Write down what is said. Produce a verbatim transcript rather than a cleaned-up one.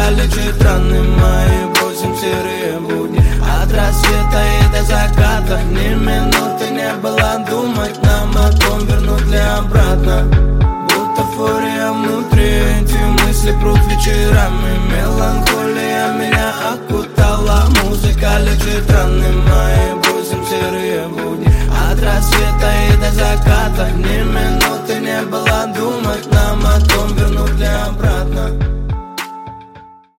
Музыка лечит раны мои, бросим серые будни. От рассвета и до заката ни минуты не было думать нам о том, вернуть ли обратно. Будто фурия внутри, эти мысли прут вечерами. Меланхолия меня окутала, музыка лечит раны мои.